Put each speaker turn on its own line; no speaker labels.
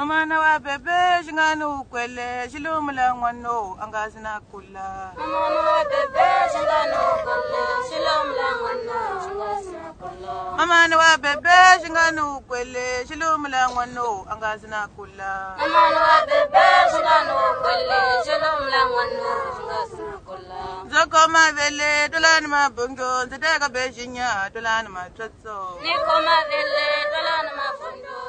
Mama na wa bebe shinganu kwele shilumula ngwano angazina kula.
Mama na wa bebe shinganu kwele shilumula ngwano angazina kula.
Mama na wa bebe shinganu kwele shilumula ngwano angazina kula.
Mama na wa bebe shinganu kwele shilumula ngwano angazina kula.
Zoko mavele dolani mabungo nzedeka bejinya dolani matratso.
Niko mavele dolani mabungo.